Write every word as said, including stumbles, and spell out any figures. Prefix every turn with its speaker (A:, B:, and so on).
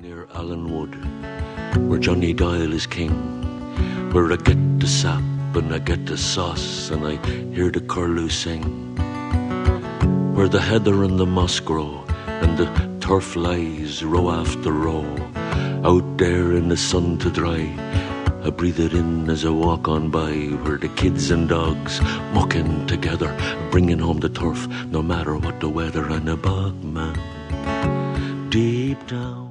A: Near Allenwood, where Johnny Doyle is king, where I get the sap and I get the sauce and I hear the curlew sing, where the heather and the moss grow and the turf lies row after row, out there in the sun to dry. I breathe it in as I walk on by, where the kids and dogs mucking together, bringing home the turf no matter what the weather, and a bog man deep down